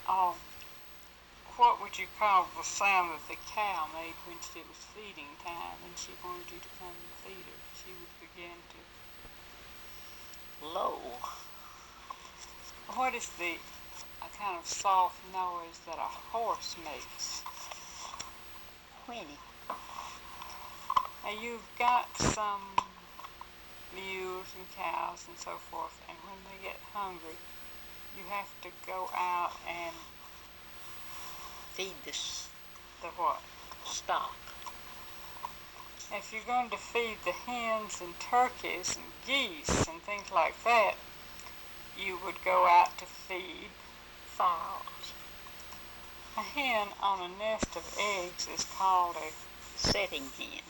Um, what would you call the sound that the cow made when it was feeding time and she wanted you to come and feed her? She would begin to... Low. What is the kind of soft noise that a horse makes? Whinny. Now you've got some mules and cows and so forth, and when they get hungry, you have to go out and feed the what? Stock. If you're going to feed the hens and turkeys and geese and things like that, you would go out to feed fowls. A hen on a nest of eggs is called a setting hen.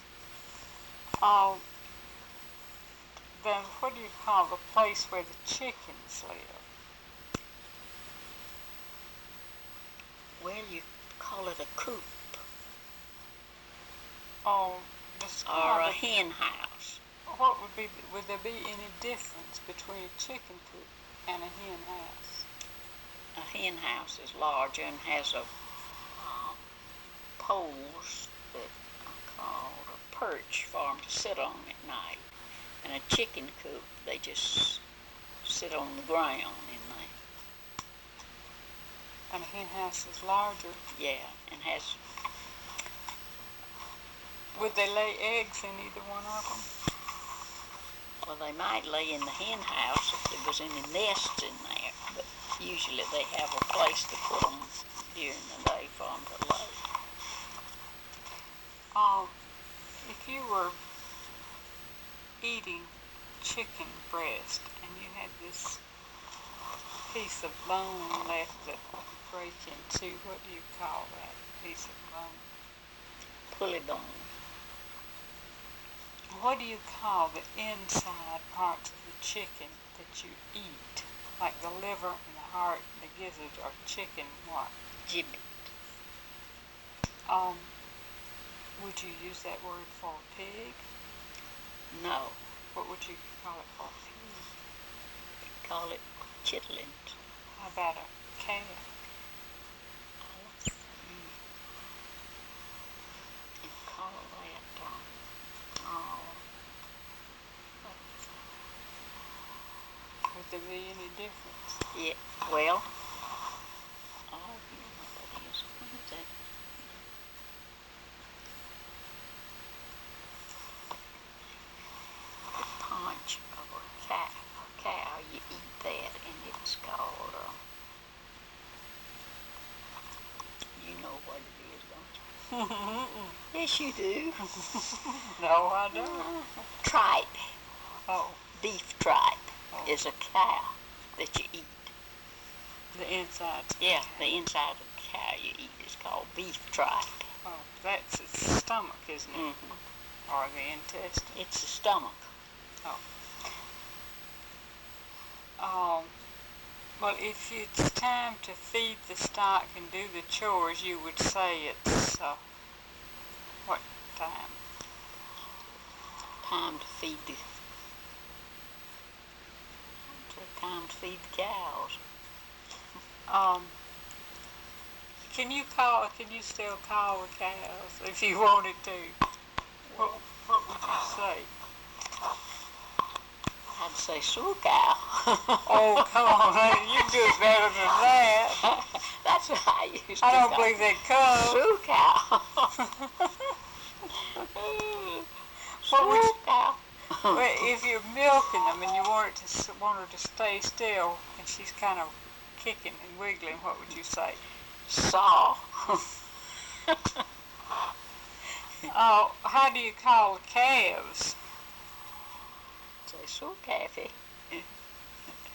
Then what do you call the place where the chickens live? Well, you call it a coop. Or a hen house. What would there be any difference between a chicken coop and a hen house? A hen house is larger and has poles that are called a perch for them to sit on at night. And a chicken coop, they just sit on the ground in there. And a hen house is larger? Yeah, and has... Would they lay eggs in either one of them? Well, they might lay in the hen house if there was any nests in there, but usually they have a place to put them during the day for them to lay. If you were eating chicken breast and you had this piece of bone left that would break in two, what do you call that piece of bone? Pulley bone. What do you call the inside parts of the chicken that you eat? Like the liver and the heart and the gizzard or chicken what? Gibbet. Would you use that word for a pig? No. What would you call it for a pig? We'd call it chitlins. How about a calf? You call that, would there be any difference? Yeah, well, you know what that is. What is that? The paunch of a cow, you eat that, and it's called, you know what it is, don't you? Yes, you do. No, I don't. Tripe. Oh. Beef tripe is a cow that you eat. The inside? Yeah, the inside of the cow you eat is called beef tripe. Oh, that's its stomach, isn't it? Mm-hmm. Or the intestine? It's the stomach. Well, if it's time to feed the stock and do the chores, you would say it's, what time? Time to feed the cows. Can you still call the cows if you wanted to? What would you say? I'd say sioux cow. Oh, come on, you do it better than that. That's what I used to I don't call believe they come. sioux cow. Sioux cow. Well, if you're milking them and you want her to stay still and she's kind of kicking and wiggling, what would you say? Saw. Oh, how do you call calves? Say sioux calfy.